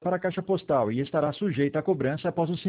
para a caixa postal e estará sujeita a cobrança após o